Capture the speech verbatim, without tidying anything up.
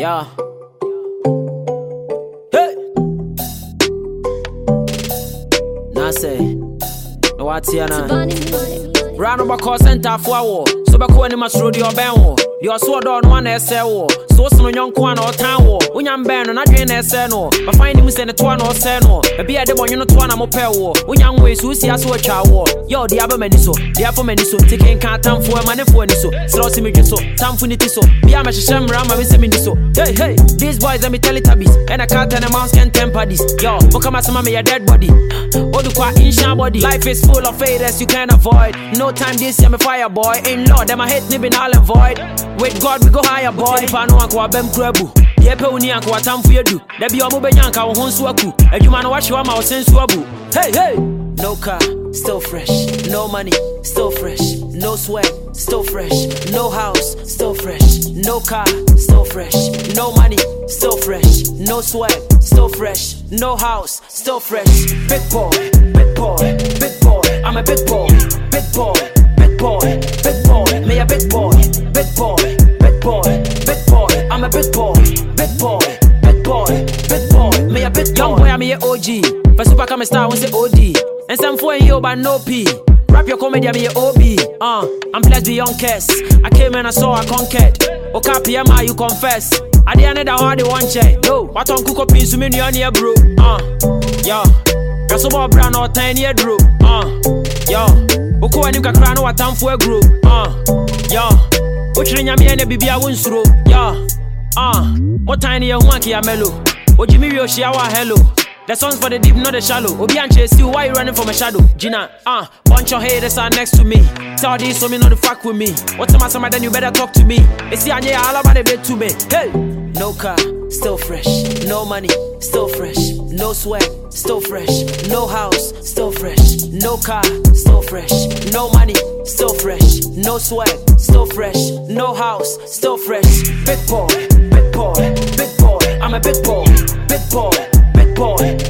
Yeah. Hey. Nase. No watiana. Run over call center for war. So back when you must road your ben. Your sword on one S L. So some young quan or town war. When I'm banned and I drain S N O. But find him send a twan or seno. A beer the one you know twan am pair war. When young ways who see us watch our war. Yo, the other meniso. The other meniso. Taking can't time for a money for any so. Slow me just so. Time for nitty so. Be a mash sham ram and semi so. Hey, hey. These boys let me tell it tabbies. And a cat and a mouse can temper this. Yo, look at my some me a dead body. All the quite in sha body. Life is full of faders you can't avoid. No time this year me fire boy. In Lord, them I hate nibbing all avoid. With God we go higher boy. If I know I go bem krebu. Ye pe uni anko atam fu edu. There be omo benyanka wo honsu aku. Adwuma no watch wa ma wo sensu abu. Hey hey. No car, still fresh. No money, still fresh. No sweat, still fresh. No house, still fresh. No car, still fresh. No money, still fresh. No sweat, still fresh. No house, still fresh. Big boy, big boy, big boy. I'm a big boy, big boy, big boy, big boy. Me a big boy, big boy, big boy, big boy. I'm a big boy, big boy, big boy, big boy. Me a big boy. Young boy, I'm a O G. For super come star, we say O D. And some for you, but no P. Rap your comedy, I'm a O B. Uh, I'm blessed beyond curse. I came and I saw I conquered. Okay, P M I, you confess. I the end of how they want check. Yo, what on cook up in so many on here, bro? Uh, yo. That's about brand or ten year bro. Uh, yo. Oko and you can cry no what time for a group. Uh, yo. Uchirin yami ene bibi a winsro. Yo. Uh, what tiny a monkey a mellow. Ojimi Yoshi our hello. The songs for the deep, not the shallow. Obi and chase you, why you running from a shadow? Gina, ah, uh, bunch of haters are next to me. Tell these so me not the fuck with me. What's the matter, then you better talk to me. It's the anya all about the bed to me. Hey, no car, still fresh. No money, still fresh. No sweat, still fresh. No house, still fresh. No car, still fresh. No money, still fresh. No sweat, still fresh. No house, still fresh. Big boy, big boy, big boy. I'm a big boy, big boy. Big boy,